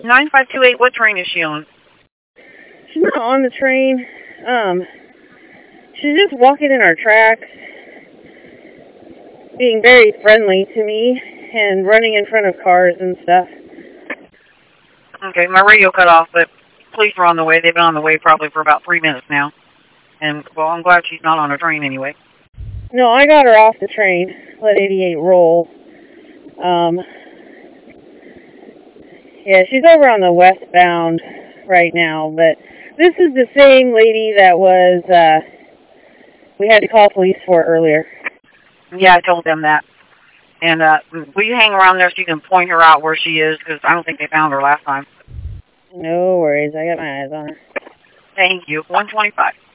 9528, what train is she on? She's not on the train. She's just walking in our tracks, being very friendly to me, and running in front of cars and stuff. Okay, my radio cut off, but police are on the way. They've been on the way probably for about 3 minutes now. And, well, I'm glad she's not on a train anyway. No, I got her off the train. Let 88 roll. Yeah, she's over on the westbound right now, but this is the same lady that was, we had to call police for earlier. Yeah, I told them that. And, will you hang around there so you can point her out where she is? Because I don't think they found her last time. No worries. I got my eyes on her. Thank you. 125.